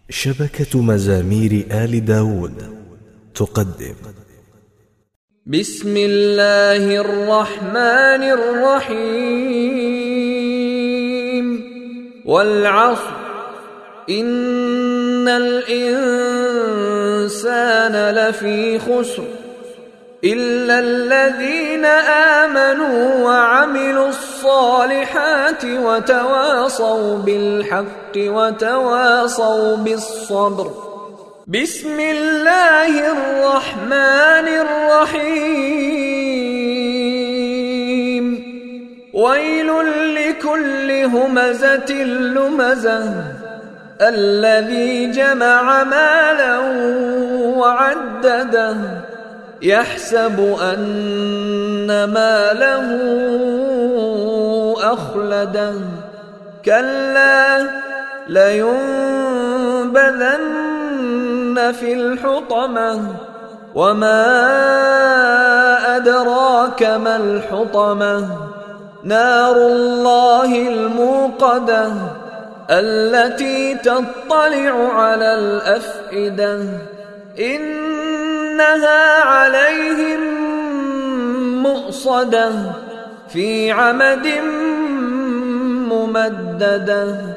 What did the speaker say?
شبكة مزامير آل داود تقدم بسم الله الرحمن الرحيم والعصر إن الإنسان لفي خسر إلا الذين آمنوا وعملوا الصالحات وتواصوا بالحق وتواصوا بالصبر. بسم الله الرحمن الرحيم ويل لكل همزة لمزة الذي جمع مالا وعدده يحسب أن ماله أخلده كلا لينبذن في الحطمة وما أدراك ما الحطمة نار الله الموقدة التي تطلع على الأفئدة إنها عليهم مؤصدة في عمد ممددة.